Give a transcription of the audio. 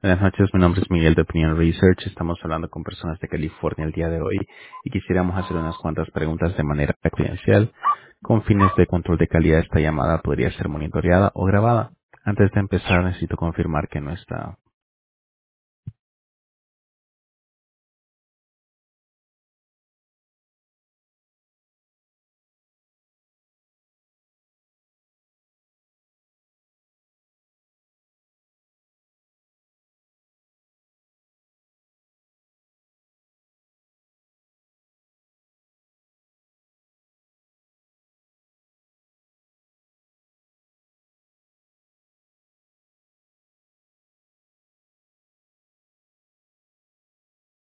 Buenas noches, mi nombre es Miguel de Opinion Research. Estamos hablando con personas de California el día de hoy y quisiéramos hacer unas cuantas preguntas de manera confidencial. Con fines de control de calidad, esta llamada podría ser monitoreada o grabada. Antes de empezar, necesito confirmar que no está